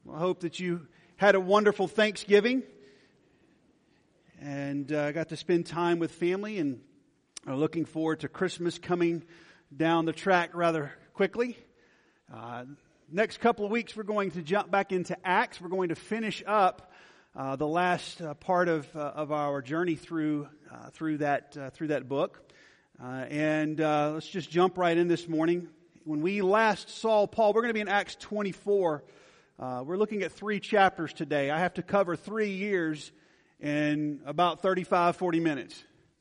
I hope that you had a wonderful Thanksgiving and got to spend time with family and are looking forward to Christmas coming down the track rather quickly. Next couple of weeks we're going to jump back into Acts. We're going to finish up the last part of our journey through that book. Let's just jump right in this morning. When we last saw Paul, we're going to be in Acts 24. We're looking at 3 chapters today. I have to cover 3 years in about 35, 40 minutes.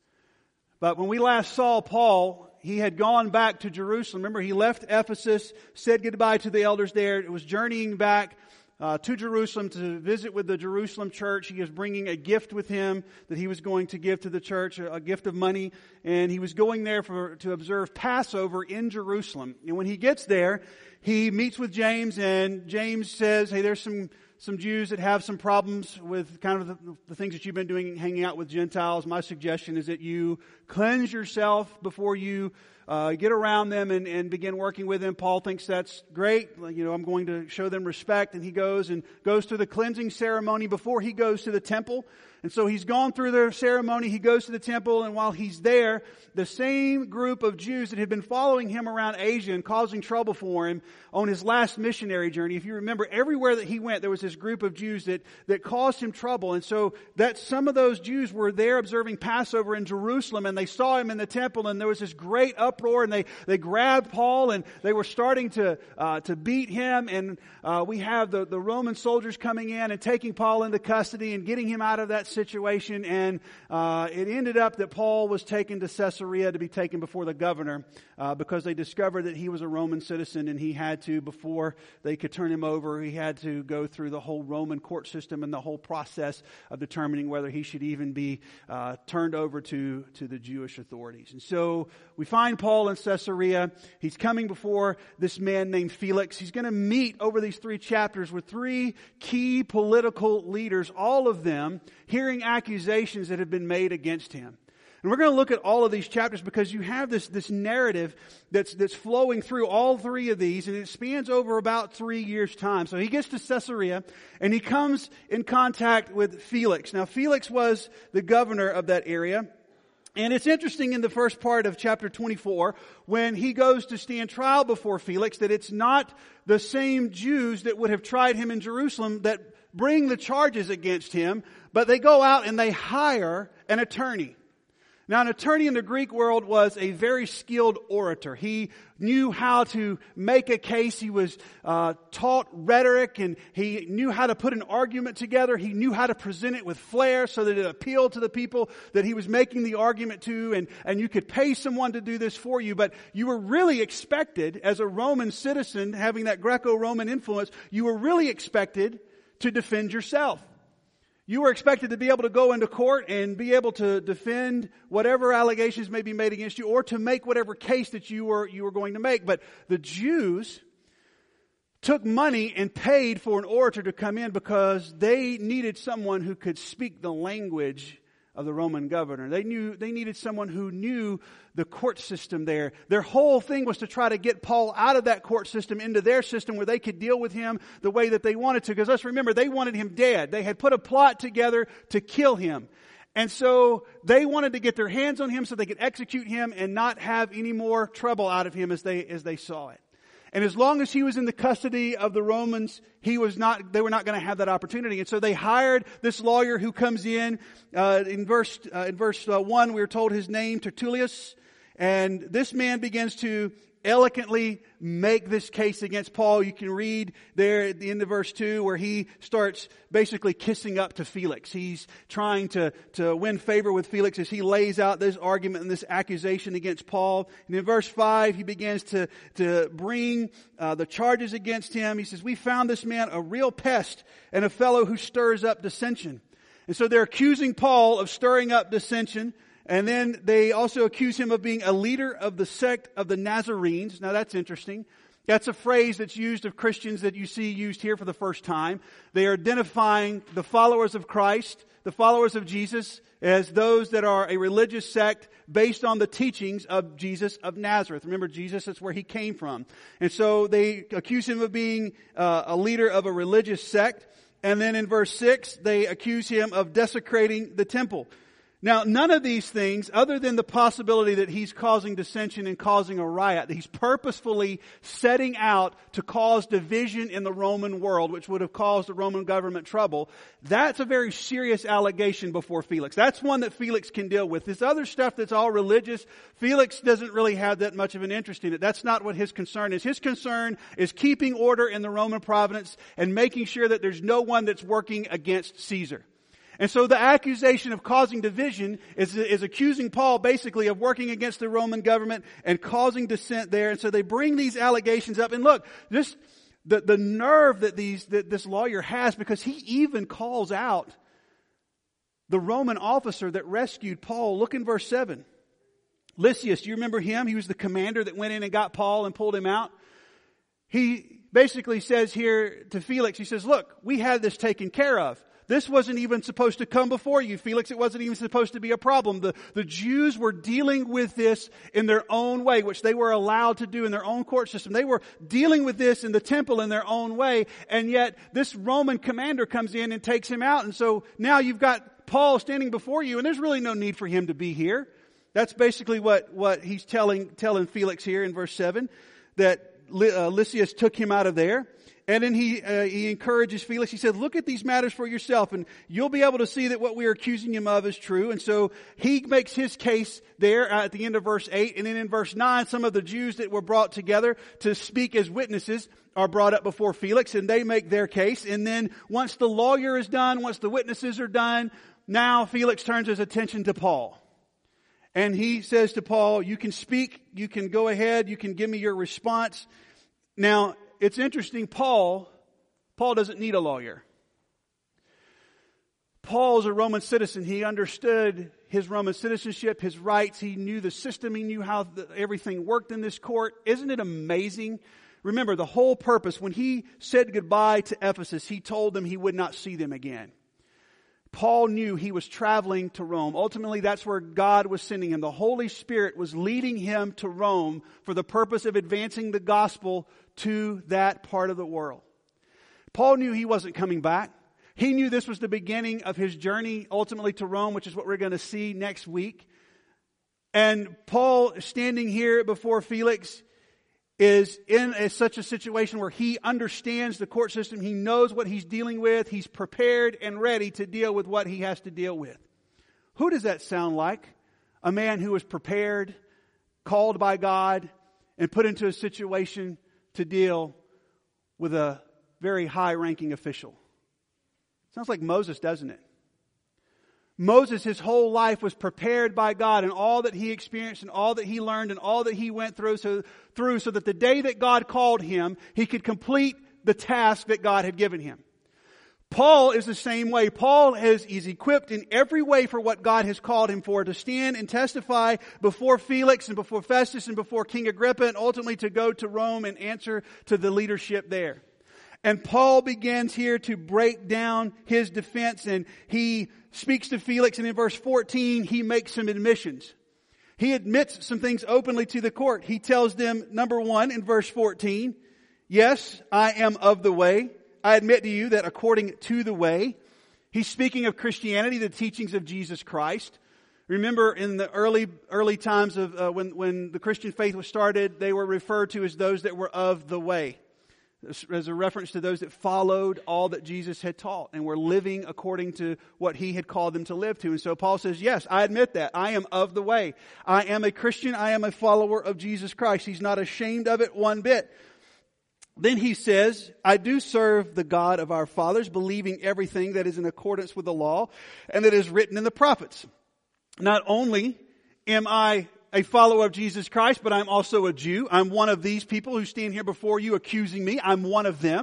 But when we last saw Paul, he had gone back to Jerusalem. Remember, he left Ephesus, said goodbye to the elders there. It was journeying back to Jerusalem to visit with the Jerusalem church. He was bringing a gift with him that he was going to give to the church, a gift of money. And he was going there to observe Passover in Jerusalem. And when he gets there, he meets with James, and James says, hey, there's some Jews that have some problems with kind of the things that you've been doing, hanging out with Gentiles. My suggestion is that you cleanse yourself before you get around them and begin working with them. Paul thinks that's great. I'm going to show them respect. And he goes through the cleansing ceremony before he goes to the temple. And so he's gone through the ceremony. He goes to the temple. And while he's there, the same group of Jews that had been following him around Asia and causing trouble for him on his last missionary journey, if you remember, everywhere that he went, there was this group of Jews that caused him trouble. And so that some of those Jews were there observing Passover in Jerusalem, and they saw him in the temple, and there was this great uproar, and they grabbed Paul, and they were starting to beat him. And we have the Roman soldiers coming in and taking Paul into custody and getting him out of that situation. And it ended up that Paul was taken to Caesarea to be taken before the governor because they discovered that he was a Roman citizen, and he had to, before they could turn him over, he had to go through the whole Roman court system and the whole process of determining whether he should even be turned over to the Jewish authorities. And so we find Paul in Caesarea. He's coming before this man named Felix. He's going to meet over these 3 chapters with 3 key political leaders, all of them hearing accusations that have been made against him. And we're going to look at all of these chapters because you have this narrative that's flowing through all 3 of these, and it spans over about 3 years' time. So he gets to Caesarea, and he comes in contact with Felix. Now, Felix was the governor of that area. And it's interesting in the first part of chapter 24, when he goes to stand trial before Felix, that it's not the same Jews that would have tried him in Jerusalem that bring the charges against him, but they go out and they hire an attorney. Now, an attorney in the Greek world was a very skilled orator. He knew how to make a case. He was taught rhetoric, and he knew how to put an argument together. He knew how to present it with flair so that it appealed to the people that he was making the argument to. And you could pay someone to do this for you, but you were really expected, as a Roman citizen, having that Greco-Roman influence, you were really expected to defend yourself. You were expected to be able to go into court and be able to defend whatever allegations may be made against you, or to make whatever case that you were going to make. But the Jews took money and paid for an orator to come in because they needed someone who could speak the language of the Roman governor. They needed someone who knew the court system there. Their whole thing was to try to get Paul out of that court system into their system where they could deal with him the way that they wanted to. Because let's remember, they wanted him dead. They had put a plot together to kill him. And so they wanted to get their hands on him so they could execute him and not have any more trouble out of him as they saw it. And as long as he was in the custody of the Romans, they were not going to have that opportunity. And so they hired this lawyer who comes in verse 1, we were told his name, Tertullus. And this man begins to eloquently make this case against Paul. You can read there at the end of verse 2 where he starts basically kissing up to Felix. He's trying to win favor with Felix as he lays out this argument and this accusation against Paul. And in verse 5, he begins to bring the charges against him. He says, we found this man a real pest and a fellow who stirs up dissension. And so they're accusing Paul of stirring up dissension. And then they also accuse him of being a leader of the sect of the Nazarenes. Now that's interesting. That's a phrase that's used of Christians that you see used here for the first time. They are identifying the followers of Christ, the followers of Jesus, as those that are a religious sect based on the teachings of Jesus of Nazareth. Remember, Jesus is where he came from. And so they accuse him of being a leader of a religious sect. And then in verse 6, they accuse him of desecrating the temple. Now, none of these things, other than the possibility that he's causing dissension and causing a riot, that he's purposefully setting out to cause division in the Roman world, which would have caused the Roman government trouble, that's a very serious allegation before Felix. That's one that Felix can deal with. This other stuff that's all religious, Felix doesn't really have that much of an interest in it. That's not what his concern is. His concern is keeping order in the Roman province and making sure that there's no one that's working against Caesar. And so the accusation of causing division is accusing Paul basically of working against the Roman government and causing dissent there. And so they bring these allegations up. And look, just the nerve that this lawyer has, because he even calls out the Roman officer that rescued Paul. Look in verse 7. Lysias, do you remember him? He was the commander that went in and got Paul and pulled him out. He basically says here to Felix, he says, look, we had this taken care of. This wasn't even supposed to come before you, Felix. It wasn't even supposed to be a problem. The Jews were dealing with this in their own way, which they were allowed to do in their own court system. They were dealing with this in the temple in their own way, and yet this Roman commander comes in and takes him out. And so now you've got Paul standing before you, and there's really no need for him to be here. That's basically what he's telling Felix here in verse 7, that Lysias took him out of there. And then he encourages Felix. He said, look at these matters for yourself, and you'll be able to see that what we are accusing him of is true. And so he makes his case there at the end of verse 8. And then in verse 9, some of the Jews that were brought together to speak as witnesses are brought up before Felix, and they make their case. And then once the lawyer is done, once the witnesses are done, now Felix turns his attention to Paul. And he says to Paul, you can speak, you can go ahead, you can give me your response. Now, it's interesting, Paul doesn't need a lawyer. Paul is a Roman citizen. He understood his Roman citizenship, his rights. He knew the system. He knew how everything worked in this court. Isn't it amazing? Remember, the whole purpose, when he said goodbye to Ephesus, he told them he would not see them again. Paul knew he was traveling to Rome. Ultimately, that's where God was sending him. The Holy Spirit was leading him to Rome for the purpose of advancing the gospel to that part of the world. Paul knew he wasn't coming back. He knew this was the beginning of his journey ultimately to Rome, which is what we're going to see next week. And Paul, standing here before Felix, is in such a situation where he understands the court system. He knows what he's dealing with. He's prepared and ready to deal with what he has to deal with. Who does that sound like? A man who is prepared, called by God, and put into a situation to deal with a very high-ranking official. Sounds like Moses, doesn't it? Moses, his whole life was prepared by God, and all that he experienced and all that he learned and all that he went through so that the day that God called him, he could complete the task that God had given him. Paul is the same way. Paul is equipped in every way for what God has called him for, to stand and testify before Felix and before Festus and before King Agrippa, and ultimately to go to Rome and answer to the leadership there. And Paul begins here to break down his defense, and he speaks to Felix, and in verse 14, he makes some admissions. He admits some things openly to the court. He tells them, number one, in verse 14, yes, I am of the way. I admit to you that according to the way. He's speaking of Christianity, the teachings of Jesus Christ. Remember in the early times of when the Christian faith was started, they were referred to as those that were of the way, as a reference to those that followed all that Jesus had taught and were living according to what he had called them to live to. And so Paul says, yes, I admit that. I am of the way. I am a Christian. I am a follower of Jesus Christ. He's not ashamed of it one bit. Then he says, I do serve the God of our fathers, believing everything that is in accordance with the law and that is written in the prophets. Not only am I a follower of Jesus Christ, but I'm also a Jew. I'm one of these people who stand here before you accusing me. I'm one of them.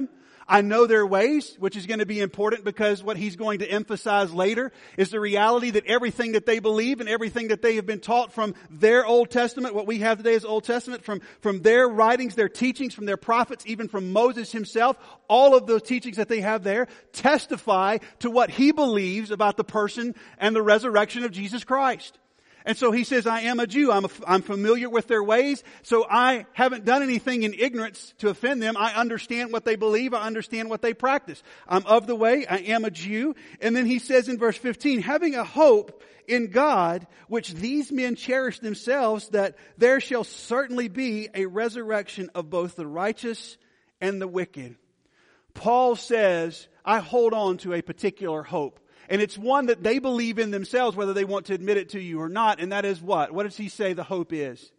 I know their ways, which is going to be important because what he's going to emphasize later is the reality that everything that they believe and everything that they have been taught from their Old Testament, what we have today is Old Testament, from their writings, their teachings, from their prophets, even from Moses himself, all of those teachings that they have there testify to what he believes about the person and the resurrection of Jesus Christ. And so he says, I am a Jew. I'm familiar with their ways. So I haven't done anything in ignorance to offend them. I understand what they believe. I understand what they practice. I'm of the way. I am a Jew. And then he says in verse 15, having a hope in God, which these men cherish themselves, that there shall certainly be a resurrection of both the righteous and the wicked. Paul says, I hold on to a particular hope. And it's one that they believe in themselves, whether they want to admit it to you or not. And that is what? What does he say the hope is?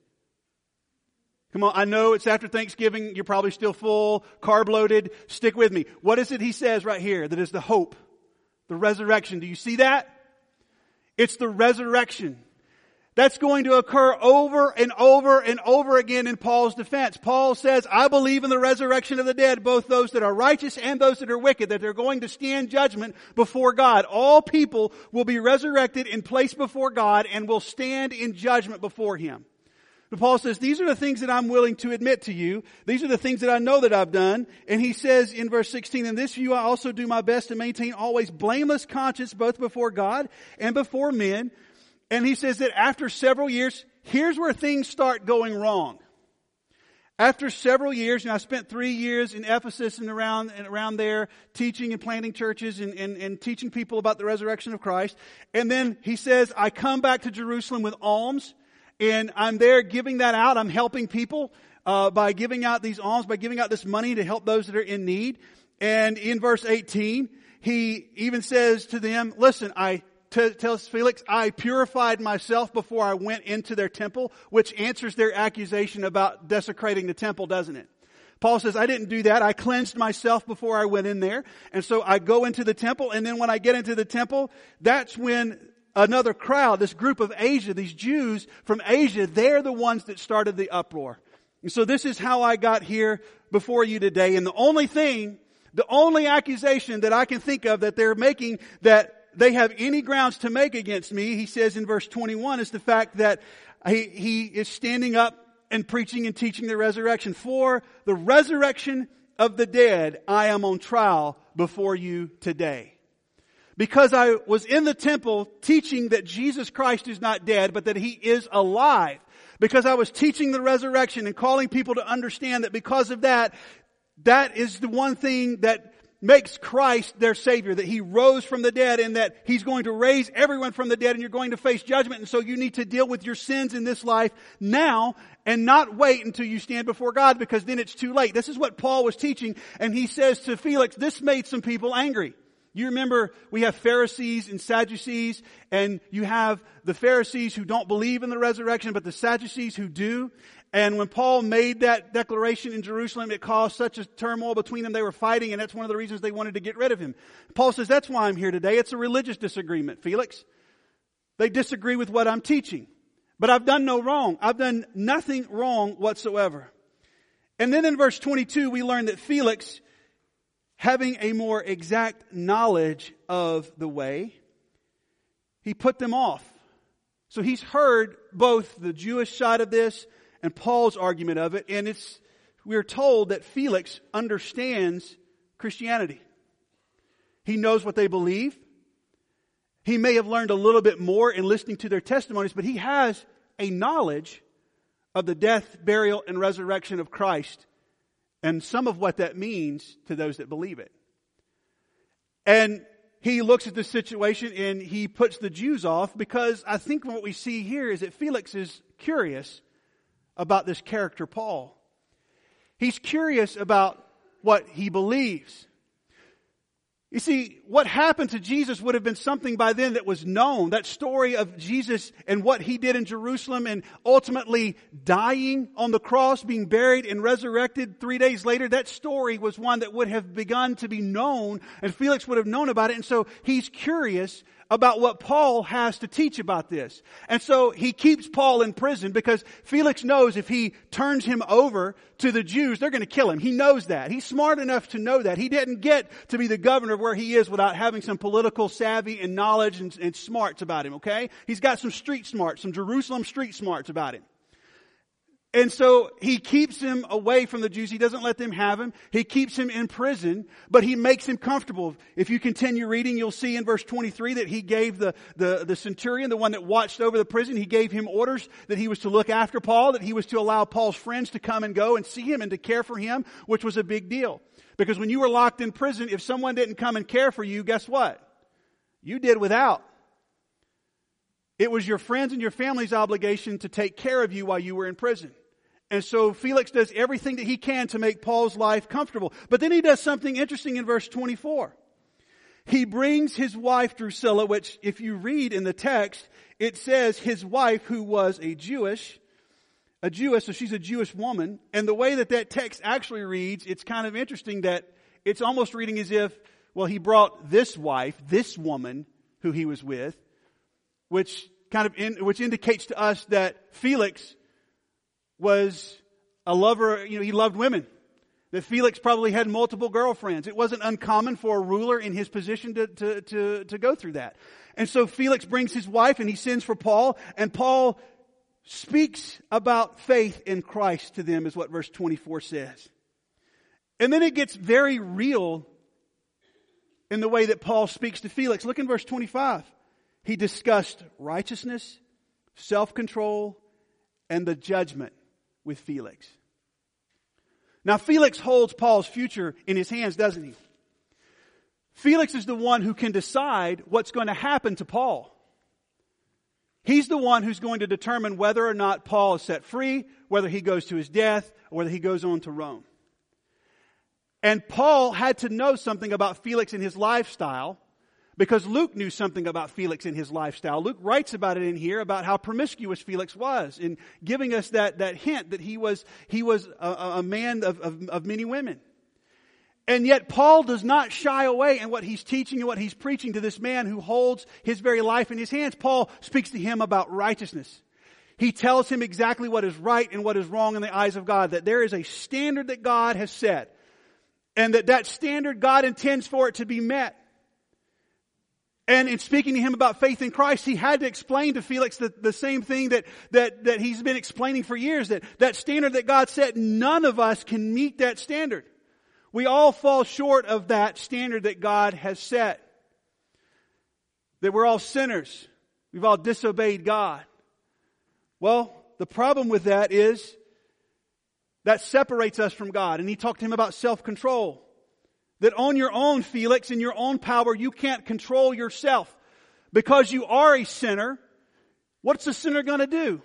Come on, I know it's after Thanksgiving. You're probably still full, carb loaded. Stick with me. What is it he says right here that is the hope? The resurrection. Do you see that? It's the resurrection. That's going to occur over and over and over again in Paul's defense. Paul says, I believe in the resurrection of the dead, both those that are righteous and those that are wicked, that they're going to stand judgment before God. All people will be resurrected and placed before God and will stand in judgment before Him. But Paul says, these are the things that I'm willing to admit to you. These are the things that I know that I've done. And he says in verse 16, in this view I also do my best to maintain always blameless conscience both before God and before men. And he says that after several years, here's where things start going wrong. After several years, I spent 3 years in Ephesus and around there teaching and planting churches and teaching people about the resurrection of Christ. And then he says, I come back to Jerusalem with alms, and I'm there giving that out. I'm helping people by giving out these alms, by giving out this money to help those that are in need. And in verse 18, he even says to them, listen, tells Felix, I purified myself before I went into their temple, which answers their accusation about desecrating the temple, doesn't it? Paul says, I didn't do that. I cleansed myself before I went in there. And so I go into the temple, and then when I get into the temple, that's when another crowd, this group of Asia, these Jews from Asia, they're the ones that started the uproar. And so this is how I got here before you today. And the only accusation that I can think of that they're making that they have any grounds to make against me, he says in verse 21, is the fact that he is standing up and preaching and teaching the resurrection. For the resurrection of the dead, I am on trial before you today. Because I was in the temple teaching that Jesus Christ is not dead, but that He is alive. Because I was teaching the resurrection and calling people to understand that because of that, that is the one thing that makes Christ their Savior, that He rose from the dead and that He's going to raise everyone from the dead and you're going to face judgment. And so you need to deal with your sins in this life now and not wait until you stand before God, because then it's too late. This is what Paul was teaching, and he says to Felix, this made some people angry. You remember we have Pharisees and Sadducees, and you have the Pharisees who don't believe in the resurrection, but the Sadducees who do. And when Paul made that declaration in Jerusalem, it caused such a turmoil between them. They were fighting, and that's one of the reasons they wanted to get rid of him. Paul says, that's why I'm here today. It's a religious disagreement, Felix. They disagree with what I'm teaching. But I've done no wrong. I've done nothing wrong whatsoever. And then in verse 22, we learn that Felix, having a more exact knowledge of the way, he put them off. So he's heard both the Jewish side of this and Paul's argument of it, and we're told that Felix understands Christianity. He knows what they believe. He may have learned a little bit more in listening to their testimonies, but he has a knowledge of the death, burial, and resurrection of Christ, and some of what that means to those that believe it. And he looks at the situation and he puts the Jews off, because I think what we see here is that Felix is curious about this character, Paul. He's curious about what he believes. You see, what happened to Jesus would have been something by then that was known. That story of Jesus and what He did in Jerusalem and ultimately dying on the cross, being buried and resurrected 3 days later, that story was one that would have begun to be known, and Felix would have known about it. And so he's curious about what Paul has to teach about this. And so he keeps Paul in prison because Felix knows if he turns him over to the Jews, they're going to kill him. He knows that. He's smart enough to know that. He didn't get to be the governor of where he is without having some political savvy and knowledge and smarts about him, okay? He's got some street smarts, some Jerusalem street smarts about him. And so he keeps him away from the Jews. He doesn't let them have him. He keeps him in prison, but he makes him comfortable. If you continue reading, you'll see in verse 23 that he gave the centurion, the one that watched over the prison, he gave him orders that he was to look after Paul, that he was to allow Paul's friends to come and go and see him and to care for him, which was a big deal. Because when you were locked in prison, if someone didn't come and care for you, guess what? You did without. It was your friends and your family's obligation to take care of you while you were in prison. And so Felix does everything that he can to make Paul's life comfortable. But then he does something interesting in verse 24. He brings his wife Drusilla, which if you read in the text, it says his wife who was a Jewish, so she's a Jewish woman. And the way that text actually reads, it's kind of interesting that it's almost reading as if, well, he brought this wife, this woman who he was with, which indicates to us that Felix was a lover, he loved women. That Felix probably had multiple girlfriends. It wasn't uncommon for a ruler in his position to go through that. And so Felix brings his wife and he sends for Paul, and Paul speaks about faith in Christ to them, is what verse 24 says. And then it gets very real in the way that Paul speaks to Felix. Look in verse 25. He discussed righteousness, self-control, and the judgment with Felix. Now Felix holds Paul's future in his hands, doesn't he? Felix is the one who can decide what's going to happen to Paul. He's the one who's going to determine whether or not Paul is set free, whether he goes to his death, or whether he goes on to Rome. And Paul had to know something about Felix and his lifestyle, because Luke knew something about Felix and his lifestyle. Luke writes about it in here, about how promiscuous Felix was, in giving us that hint that he was a man of many women. And yet Paul does not shy away in what he's teaching and what he's preaching to this man who holds his very life in his hands. Paul speaks to him about righteousness. He tells him exactly what is right and what is wrong in the eyes of God, that there is a standard that God has set, and that standard God intends for it to be met. And in speaking to him about faith in Christ, he had to explain to Felix the same thing that he's been explaining for years, that standard that God set, none of us can meet that standard. We all fall short of that standard that God has set. That we're all sinners. We've all disobeyed God. Well, the problem with that is that separates us from God. And he talked to him about self-control. That on your own, Felix, in your own power, you can't control yourself. Because you are a sinner, what's a sinner going to do?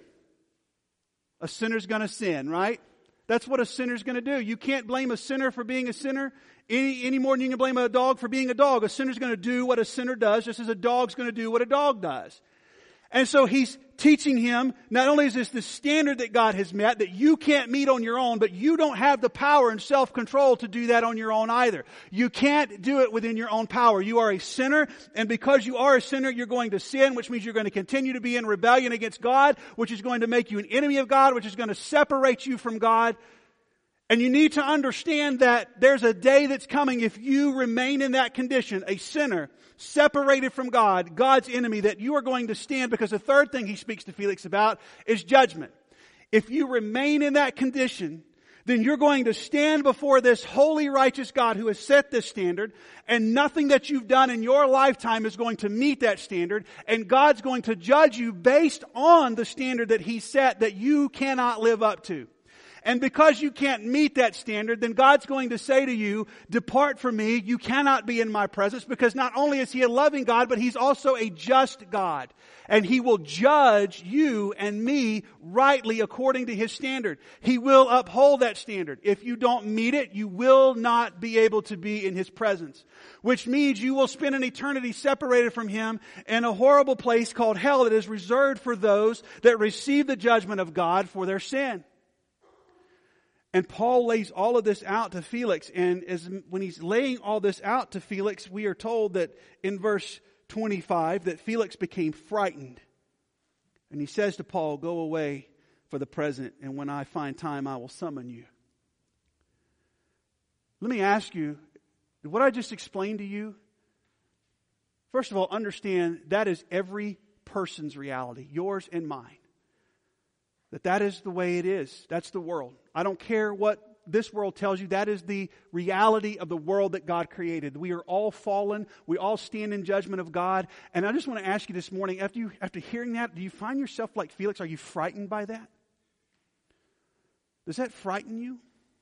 A sinner's going to sin, right? That's what a sinner's going to do. You can't blame a sinner for being a sinner any more than you can blame a dog for being a dog. A sinner's going to do what a sinner does, just as a dog's going to do what a dog does. And so he's teaching him, not only is this the standard that God has met, that you can't meet on your own, but you don't have the power and self-control to do that on your own either. You can't do it within your own power. You are a sinner, and because you are a sinner, you're going to sin, which means you're going to continue to be in rebellion against God, which is going to make you an enemy of God, which is going to separate you from God. And you need to understand that there's a day that's coming if you remain in that condition, a sinner, separated from God, God's enemy, that you are going to stand, because the third thing he speaks to Felix about is judgment. If you remain in that condition, then you're going to stand before this holy, righteous God who has set this standard, and nothing that you've done in your lifetime is going to meet that standard, and God's going to judge you based on the standard that he set that you cannot live up to. And because you can't meet that standard, then God's going to say to you, depart from me, you cannot be in my presence, because not only is he a loving God, but he's also a just God. And he will judge you and me rightly according to his standard. He will uphold that standard. If you don't meet it, you will not be able to be in his presence. Which means you will spend an eternity separated from him in a horrible place called hell that is reserved for those that receive the judgment of God for their sin. And Paul lays all of this out to Felix. And when he's laying all this out to Felix, we are told that in verse 25 that Felix became frightened. And he says to Paul, "Go away for the present, and when I find time, I will summon you." Let me ask you, what I just explained to you, first of all, understand that is every person's reality, yours and mine. That is the way it is. That's the world. I don't care what this world tells you. That is the reality of the world that God created. We are all fallen. We all stand in judgment of God. And I just want to ask you this morning, after hearing that, do you find yourself like Felix? Are you frightened by that? Does that frighten you?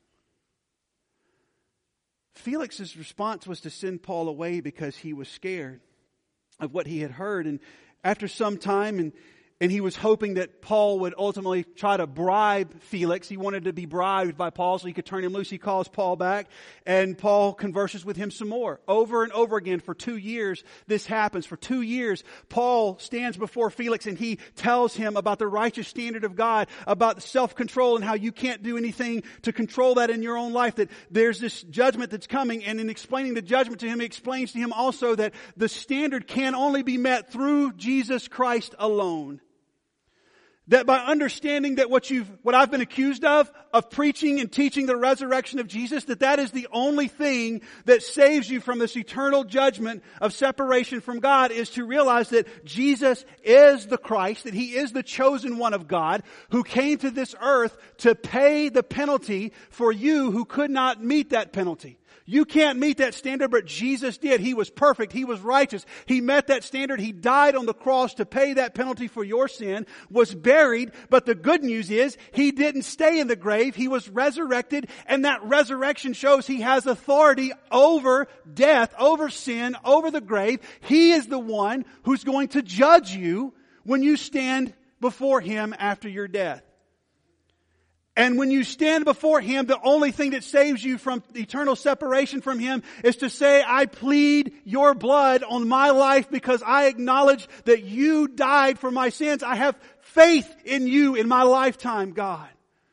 Felix's response was to send Paul away because he was scared of what he had heard. And after some time, and he was hoping that Paul would ultimately try to bribe Felix. He wanted to be bribed by Paul so he could turn him loose. He calls Paul back, and Paul converses with him some more. Over and over again for 2 years, this happens. For 2 years, Paul stands before Felix and he tells him about the righteous standard of God, about self-control and how you can't do anything to control that in your own life, that there's this judgment that's coming. And in explaining the judgment to him, he explains to him also that the standard can only be met through Jesus Christ alone. That by understanding that what I've been accused of preaching and teaching the resurrection of Jesus, that is the only thing that saves you from this eternal judgment of separation from God, is to realize that Jesus is the Christ, that He is the chosen one of God, who came to this earth to pay the penalty for you who could not meet that penalty. You can't meet that standard, but Jesus did. He was perfect. He was righteous. He met that standard. He died on the cross to pay that penalty for your sin, was buried. But the good news is He didn't stay in the grave. He was resurrected, and that resurrection shows He has authority over death, over sin, over the grave. He is the one who's going to judge you when you stand before Him after your death. And when you stand before Him, the only thing that saves you from eternal separation from Him is to say, "I plead your blood on my life because I acknowledge that you died for my sins. I have faith in you in my lifetime, God."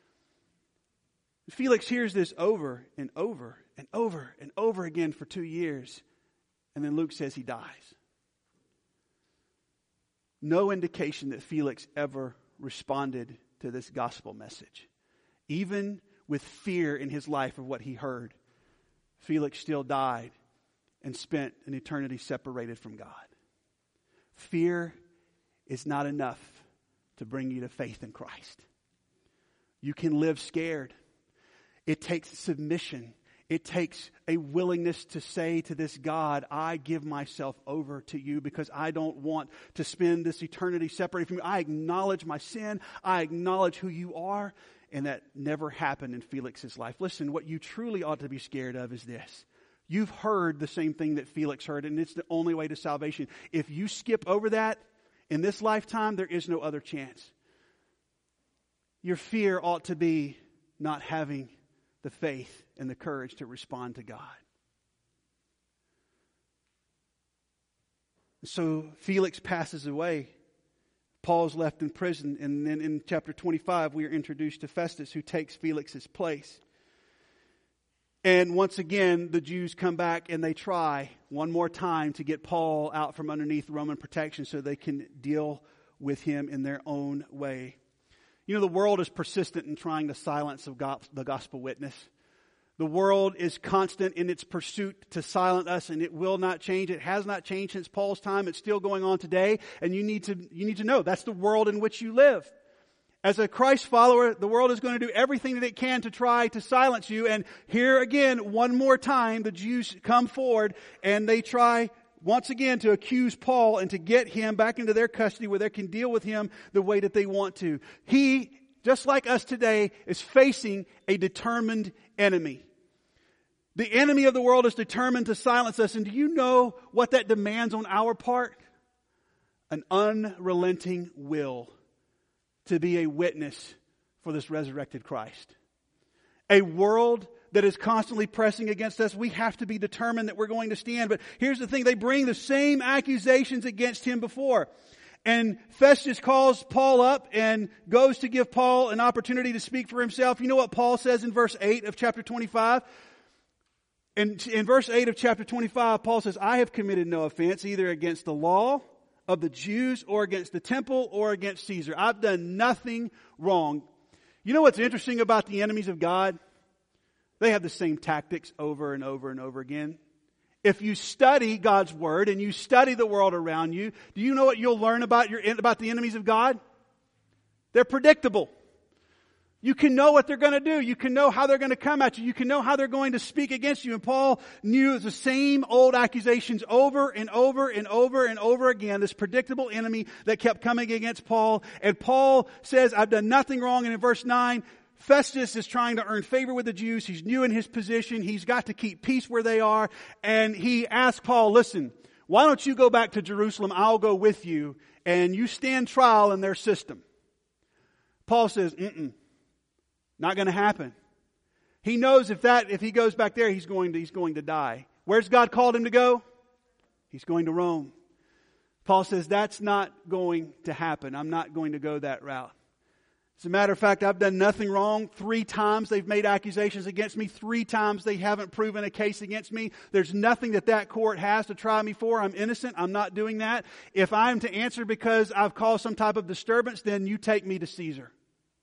Felix hears this over and over and over and over again for 2 years. And then Luke says he dies. No indication that Felix ever responded to this gospel message. Even with fear in his life of what he heard, Felix still died and spent an eternity separated from God. Fear is not enough to bring you to faith in Christ. You can live scared. It takes submission. It takes a willingness to say to this God, "I give myself over to you because I don't want to spend this eternity separated from you. I acknowledge my sin. I acknowledge who you are." And that never happened in Felix's life. Listen, what you truly ought to be scared of is this. You've heard the same thing that Felix heard, and it's the only way to salvation. If you skip over that in this lifetime, there is no other chance. Your fear ought to be not having the faith and the courage to respond to God. So Felix passes away. Paul's left in prison, and then in chapter 25 we are introduced to Festus, who takes Felix's place. And once again the Jews come back and they try one more time to get Paul out from underneath Roman protection so they can deal with him in their own way. You know, the world is persistent in trying to silence the gospel witness. The world is constant in its pursuit to silence us, and it will not change. It has not changed since Paul's time. It's still going on today, and you need to know that's the world in which you live. As a Christ follower, the world is going to do everything that it can to try to silence you. And here again, one more time, the Jews come forward and they try once again to accuse Paul and to get him back into their custody where they can deal with him the way that they want to. He, just like us today, is facing a determined enemy. The enemy of the world is determined to silence us. And do you know what that demands on our part? An unrelenting will to be a witness for this resurrected Christ. A world that is constantly pressing against us. We have to be determined that we're going to stand. But here's the thing. They bring the same accusations against him before. And Festus calls Paul up and goes to give Paul an opportunity to speak for himself. You know what Paul says in verse 8 of chapter 25? And in verse 8 of chapter 25, Paul says, I have committed no offense either against the law of the Jews or against the temple or against Caesar. I've done nothing wrong. You know what's interesting about the enemies of God? They have the same tactics over and over and over again. If you study God's Word and you study the world around you, do you know what you'll learn about the enemies of God? They're predictable. You can know what they're going to do. You can know how they're going to come at you. You can know how they're going to speak against you. And Paul knew the same old accusations over and over and over and over again. This predictable enemy that kept coming against Paul. And Paul says, I've done nothing wrong. And in verse 9, Festus is trying to earn favor with the Jews. He's new in his position. He's got to keep peace where they are. And he asked Paul, listen, why don't you go back to Jerusalem? I'll go with you. And you stand trial in their system. Paul says, not going to happen. He knows if he goes back there, he's going to die. Where's God called him to go? He's going to Rome. Paul says, that's not going to happen. I'm not going to go that route. As a matter of fact, I've done nothing wrong. 3 times they've made accusations against me. 3 times they haven't proven a case against me. There's nothing that court has to try me for. I'm innocent. I'm not doing that. If I'm to answer because I've caused some type of disturbance, then you take me to Caesar.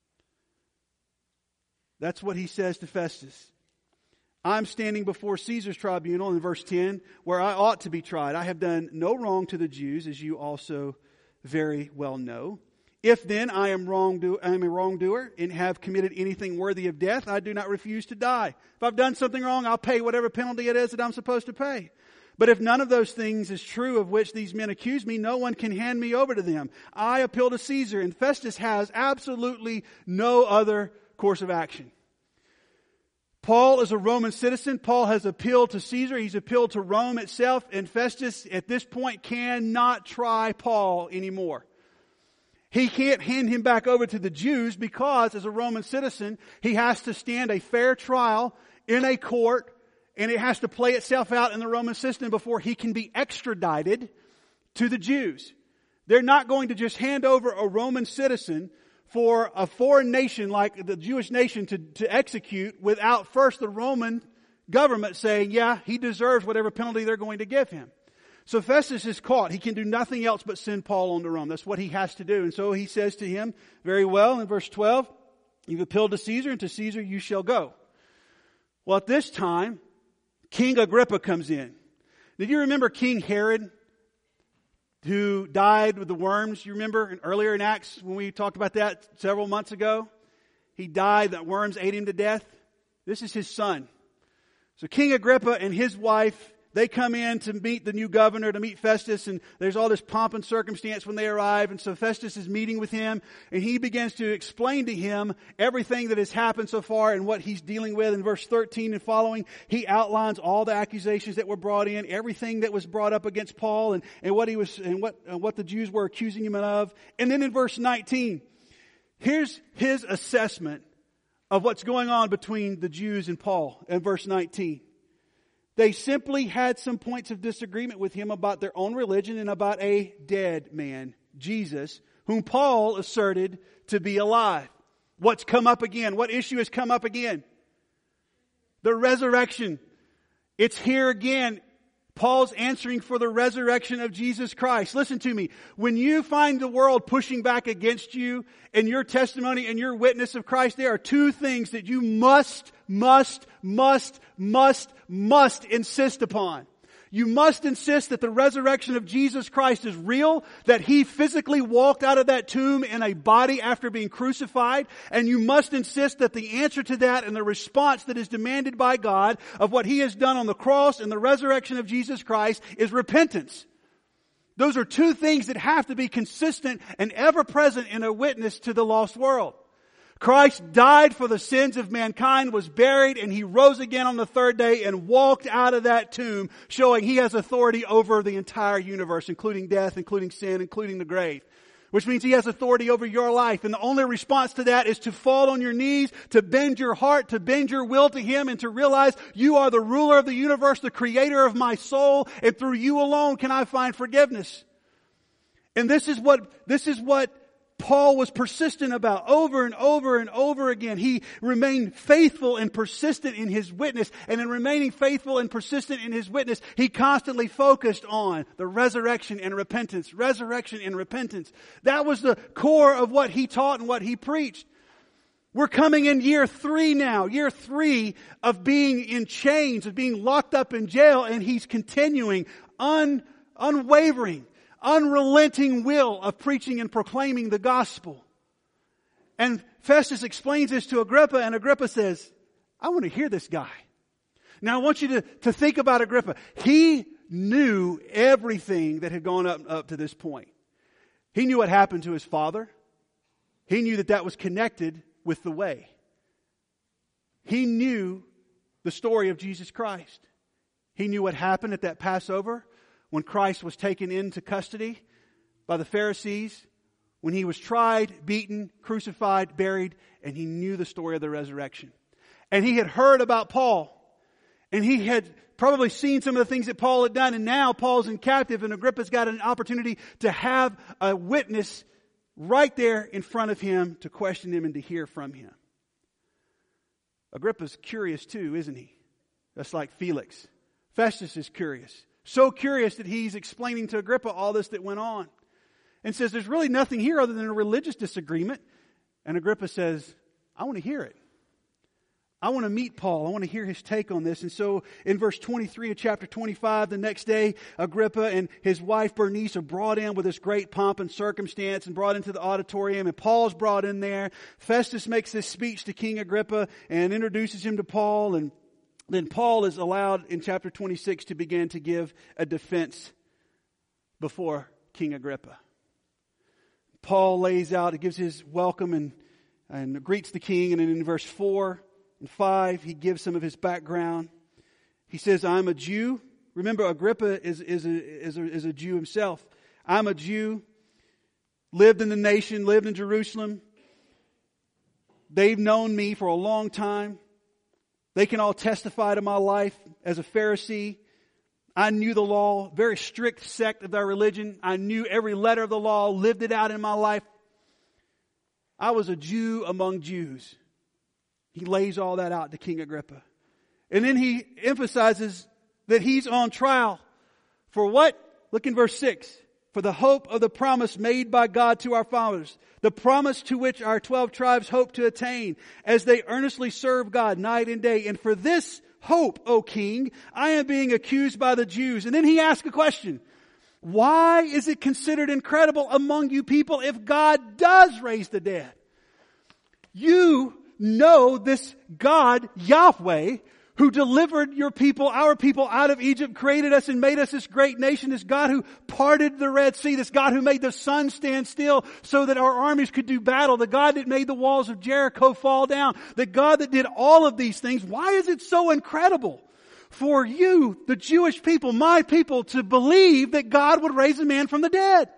That's what he says to Festus. I'm standing before Caesar's tribunal in verse 10, where I ought to be tried. I have done no wrong to the Jews, as you also very well know. If then I am a wrongdoer and have committed anything worthy of death, I do not refuse to die. If I've done something wrong, I'll pay whatever penalty it is that I'm supposed to pay. But if none of those things is true of which these men accuse me, no one can hand me over to them. I appeal to Caesar, and Festus has absolutely no other course of action. Paul is a Roman citizen. Paul has appealed to Caesar. He's appealed to Rome itself. And Festus, at this point, cannot try Paul anymore. He can't hand him back over to the Jews because, as a Roman citizen, he has to stand a fair trial in a court, and it has to play itself out in the Roman system before he can be extradited to the Jews. They're not going to just hand over a Roman citizen for a foreign nation like the Jewish nation to execute without first the Roman government saying, yeah, he deserves whatever penalty they're going to give him. So Festus is caught. He can do nothing else but send Paul on to Rome. That's what he has to do. And so he says to him, very well, in verse 12, you've appealed to Caesar, and to Caesar you shall go. Well, at this time, King Agrippa comes in. Did you remember King Herod, who died with the worms? You remember earlier in Acts when we talked about that several months ago? He died, that worms ate him to death. This is his son. So King Agrippa and his wife, they come in to meet the new governor, to meet Festus, and there's all this pomp and circumstance when they arrive. And so Festus is meeting with him, and he begins to explain to him everything that has happened so far and what he's dealing with. In verse 13 and following, he outlines all the accusations that were brought in, everything that was brought up against Paul, and what the Jews were accusing him of. And then in verse 19, here's his assessment of what's going on between the Jews and Paul. In verse 19. They simply had some points of disagreement with him about their own religion and about a dead man, Jesus, whom Paul asserted to be alive. What's come up again? What issue has come up again? The resurrection. It's here again. Paul's answering for the resurrection of Jesus Christ. Listen to me. When you find the world pushing back against you and your testimony and your witness of Christ, there are 2 things that you must insist upon. You must insist that the resurrection of Jesus Christ is real, that He physically walked out of that tomb in a body after being crucified, and you must insist that the answer to that and the response that is demanded by God of what He has done on the cross and the resurrection of Jesus Christ is repentance. Those are 2 things that have to be consistent and ever present in a witness to the lost world. Christ died for the sins of mankind, was buried, and He rose again on the 3rd day and walked out of that tomb, showing He has authority over the entire universe, including death, including sin, including the grave. Which means He has authority over your life. And the only response to that is to fall on your knees, to bend your heart, to bend your will to Him, and to realize you are the ruler of the universe, the creator of my soul, and through you alone can I find forgiveness. And this is what Paul was persistent about over and over and over again. He remained faithful and persistent in his witness. And in remaining faithful and persistent in his witness, he constantly focused on the resurrection and repentance. Resurrection and repentance. That was the core of what he taught and what he preached. We're coming in year 3 now. Year 3 of being in chains, of being locked up in jail. And he's continuing unwavering, unrelenting will of preaching and proclaiming the gospel. And Festus explains this to Agrippa, and Agrippa says, I want to hear this guy. Now I want you to think about Agrippa. He knew everything that had gone up to this point. He knew what happened to his father. He knew that was connected with the way. He knew the story of Jesus Christ. He knew what happened at that Passover when Christ was taken into custody by the Pharisees, when he was tried, beaten, crucified, buried, and he knew the story of the resurrection. And he had heard about Paul, and he had probably seen some of the things that Paul had done, and now Paul's in captive, and Agrippa's got an opportunity to have a witness right there in front of him to question him and to hear from him. Agrippa's curious too, isn't he? Just like Felix. Festus is curious. So curious that he's explaining to Agrippa all this that went on. And says there's really nothing here other than a religious disagreement. And Agrippa says, I want to hear it. I want to meet Paul. I want to hear his take on this. And so in verse 23 of chapter 25, the next day, Agrippa and his wife Bernice are brought in with this great pomp and circumstance and brought into the auditorium. And Paul's brought in there. Festus makes this speech to King Agrippa and introduces him to Paul. And then Paul is allowed in chapter 26 to begin to give a defense before King Agrippa. Paul lays out, he gives his welcome and greets the king. And then in verse 4 and 5, he gives some of his background. He says, I'm a Jew. Remember, Agrippa is a Jew himself. I'm a Jew, lived in the nation, lived in Jerusalem. They've known me for a long time. They can all testify to my life as a Pharisee. I knew the law, very strict sect of their religion. I knew every letter of the law, lived it out in my life. I was a Jew among Jews. He lays all that out to King Agrippa. And then he emphasizes that he's on trial. For what? Look in verse 6. For the hope of the promise made by God to our fathers, the promise to which our 12 tribes hope to attain, as they earnestly serve God night and day. And for this hope, O King, I am being accused by the Jews. And then he asks a question. Why is it considered incredible among you people if God does raise the dead? You know this God, Yahweh, who delivered your people, our people out of Egypt, created us and made us this great nation, this God who parted the Red Sea, this God who made the sun stand still so that our armies could do battle, the God that made the walls of Jericho fall down, the God that did all of these things. Why is it so incredible for you, the Jewish people, my people, to believe that God would raise a man from the dead?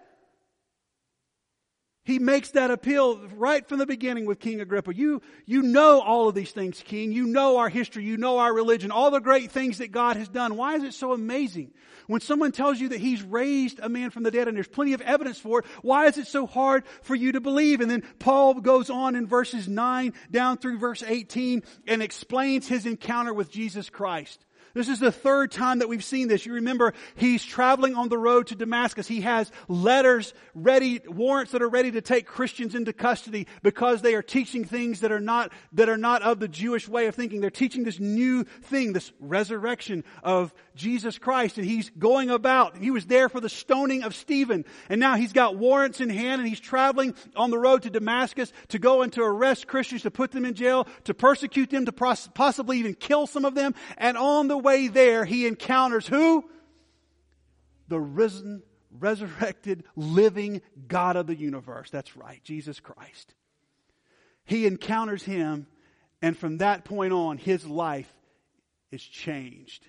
He makes that appeal right from the beginning with King Agrippa. You know all of these things, King. You know our history. You know our religion. All the great things that God has done. Why is it so amazing? When someone tells you that He's raised a man from the dead and there's plenty of evidence for it, why is it so hard for you to believe? And then Paul goes on in verses 9 down through verse 18 and explains his encounter with Jesus Christ. This is the third time that we've seen this. You remember, he's traveling on the road to Damascus. He has letters ready, warrants that are ready to take Christians into custody because they are teaching things that are not of the Jewish way of thinking. They're teaching this new thing, this resurrection of Jesus Christ. And he's going about. He was there for the stoning of Stephen. And now he's got warrants in hand and he's traveling on the road to Damascus to go and to arrest Christians, to put them in jail, to persecute them, to possibly even kill some of them. And on the way there, he encounters who? The risen, resurrected, living God of the universe. That's right, Jesus Christ. He encounters Him, and from that point on, his life is changed.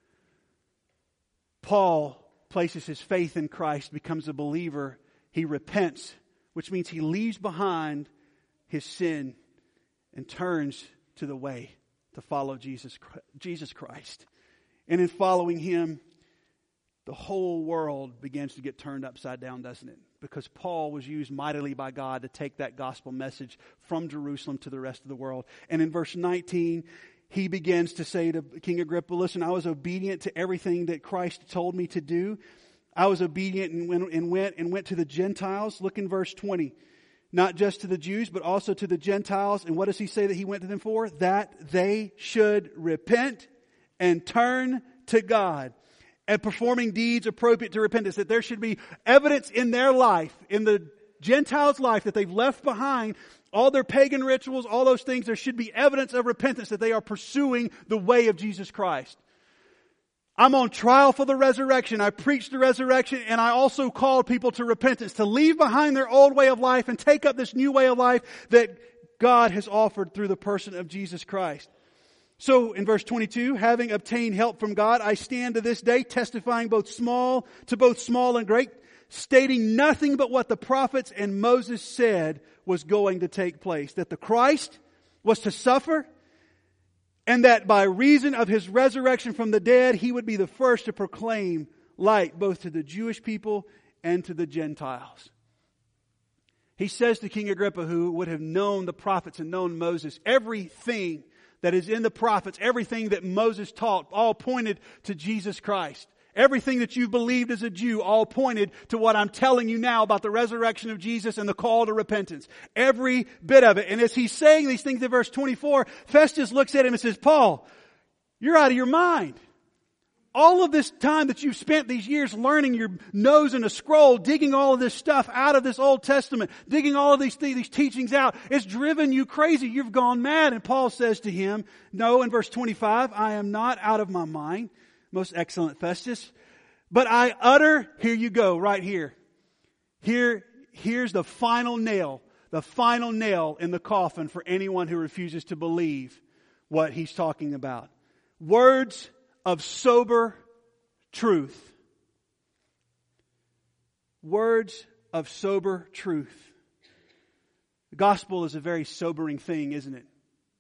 Paul places his faith in Christ, becomes a believer. He repents, which means he leaves behind his sin and turns to the way to follow Jesus Christ. And in following Him, the whole world begins to get turned upside down, doesn't it? because Paul was used mightily by God to take that gospel message from Jerusalem to the rest of the world. And in verse 19, he begins to say to King Agrippa, listen, I was obedient to everything that Christ told me to do. I was obedient and went to the Gentiles. Look in verse 20. Not just to the Jews, but also to the Gentiles. And what does he say that he went to them for? That they should repent and turn to God, and performing deeds appropriate to repentance. That there should be evidence in their life, in the Gentiles' life, that they've left behind all their pagan rituals, all those things. There should be evidence of repentance, that they are pursuing the way of Jesus Christ. I'm on trial for the resurrection. I preached the resurrection, and I also called people to repentance, to leave behind their old way of life and take up this new way of life that God has offered through the person of Jesus Christ. So in verse 22, having obtained help from God, I stand to this day testifying both small and great, stating nothing but what the prophets and Moses said was going to take place. That the Christ was to suffer, and that by reason of His resurrection from the dead, He would be the first to proclaim light both to the Jewish people and to the Gentiles. He says to King Agrippa, who would have known the prophets and known Moses, everything that is in the prophets, everything that Moses taught, all pointed to Jesus Christ. Everything that you've believed as a Jew, all pointed to what I'm telling you now about the resurrection of Jesus and the call to repentance. Every bit of it. And as he's saying these things in verse 24, Festus looks at him and says, Paul, you're out of your mind. All of this time that you've spent these years learning your nose in a scroll, digging all of this stuff out of this Old Testament, digging all of these teachings out, it's driven you crazy. You've gone mad. And Paul says to him, no, in verse 25, I am not out of my mind, most excellent Festus, but I utter, here you go, right here. Here's the final nail in the coffin for anyone who refuses to believe what he's talking about. Words of sober truth. Words of sober truth. The gospel is a very sobering thing, isn't it?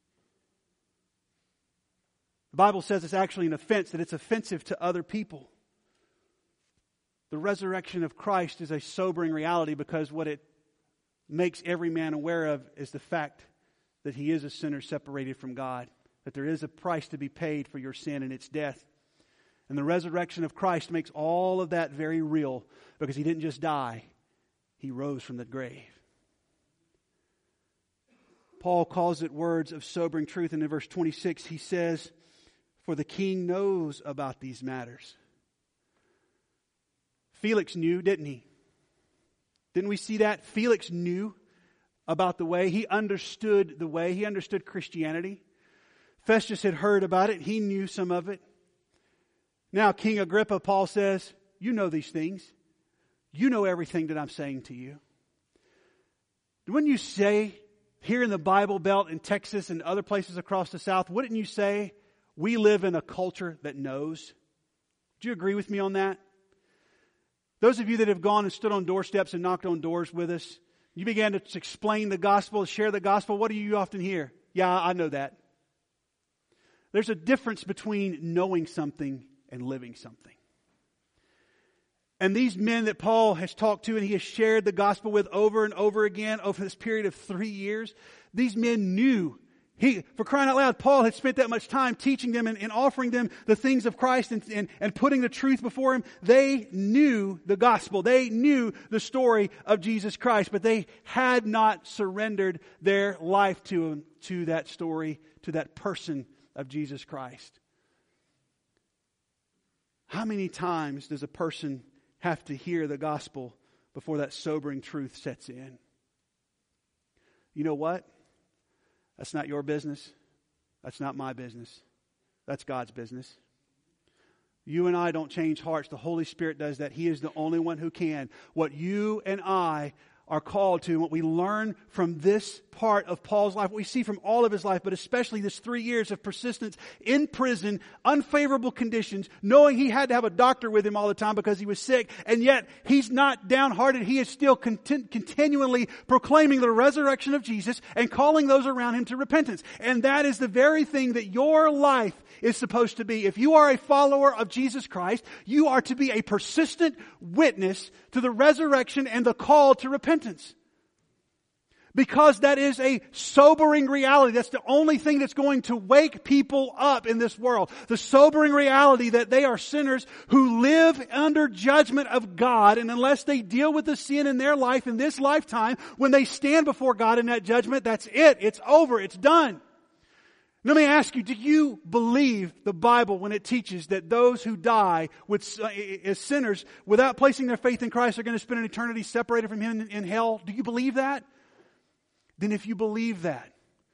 The Bible says it's actually an offense, that it's offensive to other people. The resurrection of Christ is a sobering reality because what it makes every man aware of is the fact that he is a sinner separated from God. That there is a price to be paid for your sin, and it's death. And the resurrection of Christ makes all of that very real because He didn't just die, He rose from the grave. Paul calls it words of sobering truth, and in verse 26 he says, for the king knows about these matters. Felix knew, didn't he? Didn't we see that? Felix knew about the way. He understood the way. He understood Christianity. Festus had heard about it. He knew some of it. Now, King Agrippa, Paul says, you know these things. You know everything that I'm saying to you. Wouldn't you say, here in the Bible Belt in Texas and other places across the South, wouldn't you say, we live in a culture that knows? Do you agree with me on that? Those of you that have gone and stood on doorsteps and knocked on doors with us, you began to explain the gospel, share the gospel. What do you often hear? Yeah, I know that. There's a difference between knowing something and living something. And these men that Paul has talked to and he has shared the gospel with over and over again over this period of 3 years, these men knew. For crying out loud, Paul had spent that much time teaching them and offering them the things of Christ and putting the truth before him. They knew the gospel. They knew the story of Jesus Christ, but they had not surrendered their life to him, to that story, to that person of Jesus Christ. How many times does a person have to hear the gospel before that sobering truth sets in? You know what? That's not your business. That's not my business. That's God's business. You and I don't change hearts. The Holy Spirit does that. He is the only one who can. What you and I are called to, and what we learn from this part of Paul's life, what we see from all of his life, but especially this 3 years of persistence in prison, unfavorable conditions, knowing he had to have a doctor with him all the time because he was sick, and yet he's not downhearted. He is still continually proclaiming the resurrection of Jesus and calling those around him to repentance. And that is the very thing that your life is supposed to be. If you are a follower of Jesus Christ, you are to be a persistent witness to the resurrection and the call to repentance. Because that is a sobering reality. That's the only thing that's going to wake people up in this world. The sobering reality that they are sinners who live under judgment of God, and unless they deal with the sin in their life in this lifetime, when they stand before God in that judgment, that's it. It's over. It's done. Let me ask you, do you believe the Bible when it teaches that those who die as sinners without placing their faith in Christ are going to spend an eternity separated from Him in hell? Do you believe that? Then if you believe that,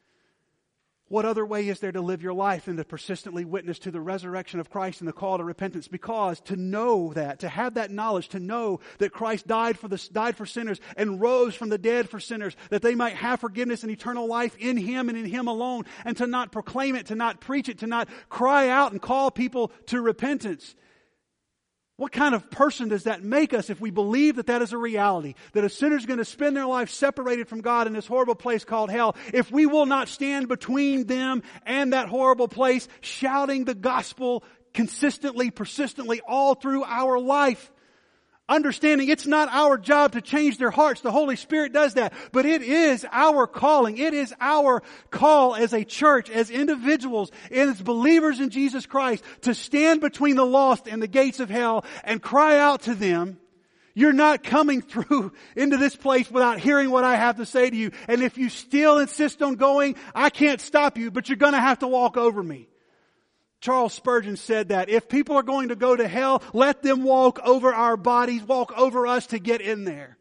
what other way is there to live your life than to persistently witness to the resurrection of Christ and the call to repentance? Because to know that, to have that knowledge, to know that Christ died for sinners and rose from the dead for sinners, that they might have forgiveness and eternal life in Him and in Him alone, and to not proclaim it, to not preach it, to not cry out and call people to repentance. What kind of person does that make us if we believe that that is a reality? That a sinner is going to spend their life separated from God in this horrible place called hell. If we will not stand between them and that horrible place, shouting the gospel consistently, persistently, all through our life. Understanding it's not our job to change their hearts. The Holy Spirit does that. But it is our calling. It is our call as a church, as individuals, as believers in Jesus Christ, to stand between the lost and the gates of hell and cry out to them, you're not coming through into this place without hearing what I have to say to you. And if you still insist on going, I can't stop you, but you're going to have to walk over me. Charles Spurgeon said that if people are going to go to hell, let them walk over our bodies, walk over us to get in there.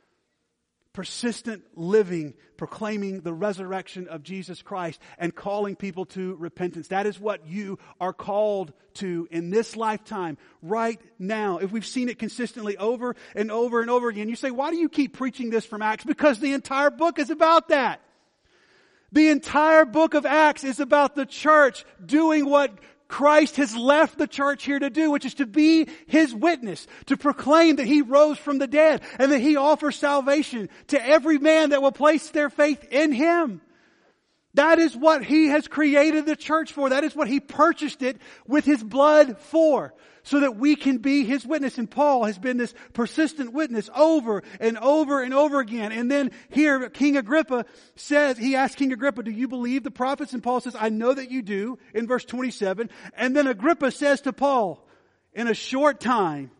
Persistent living, proclaiming the resurrection of Jesus Christ and calling people to repentance. That is what you are called to in this lifetime, right now. If we've seen it consistently over and over and over again, you say, why do you keep preaching this from Acts? Because the entire book is about that. The entire book of Acts is about the church doing what Christ has left the church here to do, which is to be His witness, to proclaim that He rose from the dead and that He offers salvation to every man that will place their faith in Him. That is what He has created the church for. That is what He purchased it with His blood for, so that we can be His witness. And Paul has been this persistent witness over and over and over again. And then here, King Agrippa says, he asked King Agrippa, do you believe the prophets? And Paul says, I know that you do, in verse 27. And then Agrippa says to Paul, in a short time,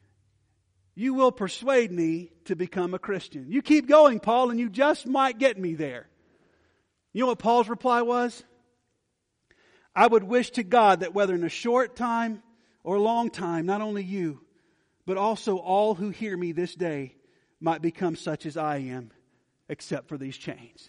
you will persuade me to become a Christian. You keep going, Paul, and you just might get me there. You know what Paul's reply was? I would wish to God that whether in a short time or long time, not only you, but also all who hear me this day might become such as I am, except for these chains.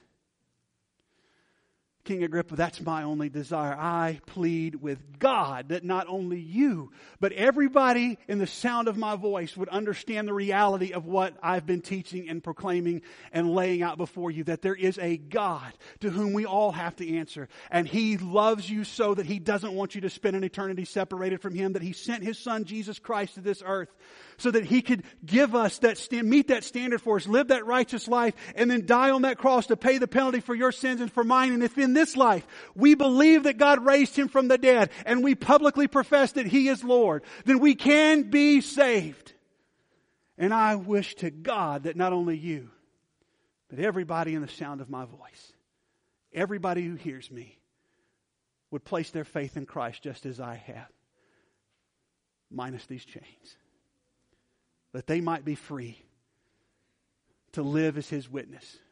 King Agrippa, that's my only desire. I plead with God that not only you, but everybody in the sound of my voice would understand the reality of what I've been teaching and proclaiming and laying out before you, that there is a God to whom we all have to answer. And He loves you so that He doesn't want you to spend an eternity separated from Him, that He sent His Son, Jesus Christ, to this earth so that He could give us meet that standard for us, live that righteous life, and then die on that cross to pay the penalty for your sins and for mine. And if in this life we believe that God raised Him from the dead and we publicly profess that He is Lord, then we can be saved. And I wish to God that not only you, but everybody in the sound of my voice, everybody who hears me, would place their faith in Christ just as I have, minus these chains, that they might be free to live as His witness